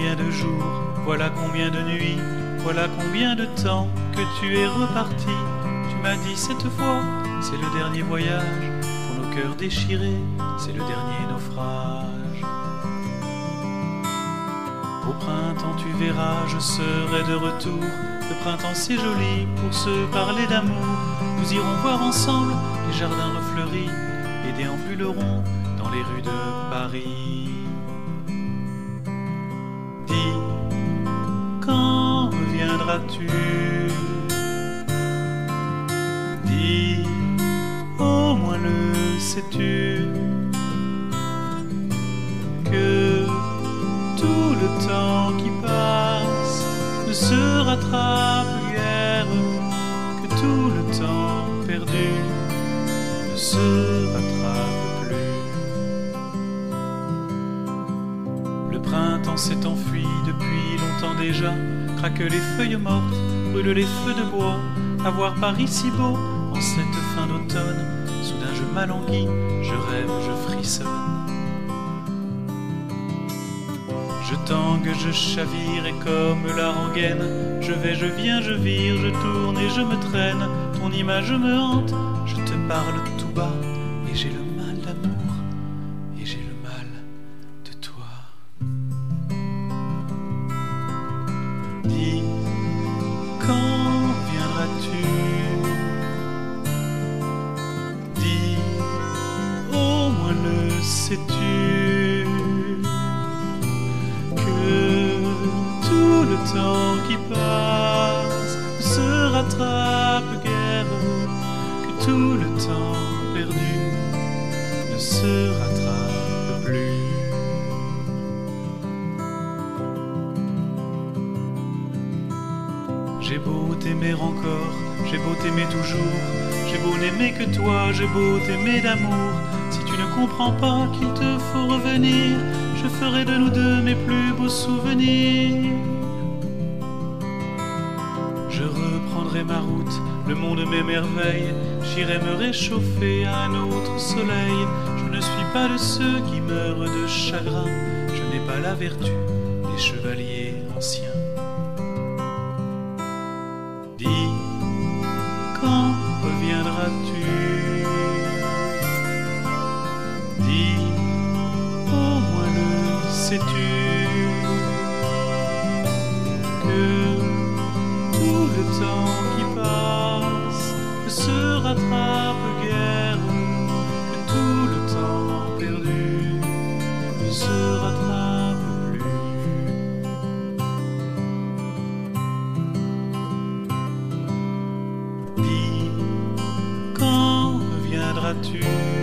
combien de jours, voilà combien de nuits, voilà combien de temps que tu es reparti. Tu m'as dit cette fois, c'est le dernier voyage, pour nos cœurs déchirés, c'est le dernier naufrage. Au printemps tu verras, je serai de retour. Le printemps c'est joli pour se parler d'amour. Nous irons voir ensemble les jardins refleuris et déambulerons dans les rues de Paris. Dis, quand reviendras-tu? Dis, au moins le sais-tu, que tout le temps qui passe ne se rattrape guère, que tout le temps perdu ne se rattrape plus. Le printemps s'est enfui depuis longtemps déjà, craque les feuilles mortes, brûle les feux de bois. À voir Paris si beau en cette fin d'automne, soudain je m'alanguis, je rêve, je frissonne. Je tangue, je chavire et comme la rengaine, je vais, je viens, je vire, je tourne et je me traîne. Ton image me hante, je te parle tout bas, et j'ai le mal d'amour, et j'ai le mal de toi. Dis, quand viendras-tu? Dis, au moins le sais-tu, le temps qui passe ne se rattrape guère, que tout le temps perdu ne se rattrape plus. J'ai beau t'aimer encore, j'ai beau t'aimer toujours, j'ai beau n'aimer que toi, j'ai beau t'aimer d'amour. Si tu ne comprends pas qu'il te faut revenir, je ferai de nous deux mes plus beaux souvenirs. Je reprendrai ma route, le monde m'émerveille, j'irai me réchauffer à un autre soleil. Je ne suis pas de ceux qui meurent de chagrin, je n'ai pas la vertu des chevaliers anciens. Dis, quand reviendras-tu? Dis, au moins le sais-tu, que tout le temps qui passe ne se rattrape guère, que tout le temps perdu ne se rattrape plus. Dis, quand reviendras-tu?